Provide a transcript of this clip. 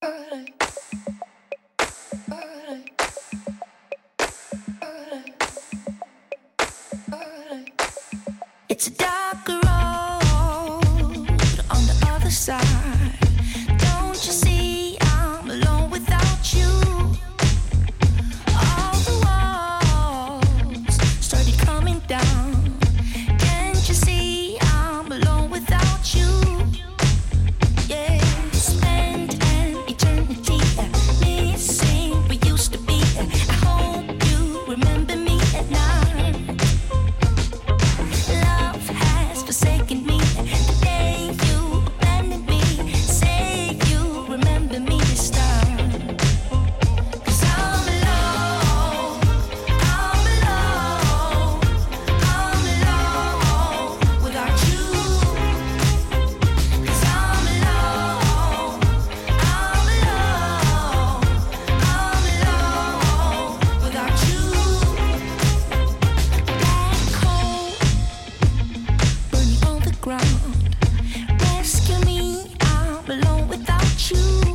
It's a dark road on the other side. Don't you see I'm alone without you? All the walls started coming down. Can't you see I'm alone without you? Yeah, spend an eternity missing we used to be. I hope you remember me at night. Love has forsaken me the day you abandoned me. Say you remember me this time. 'Cause I'm alone, I'm alone, I'm alone without you. 'Cause I'm alone, I'm alone, I'm alone without you. Black hole burning on the ground. Rescue me, I'm alone without you.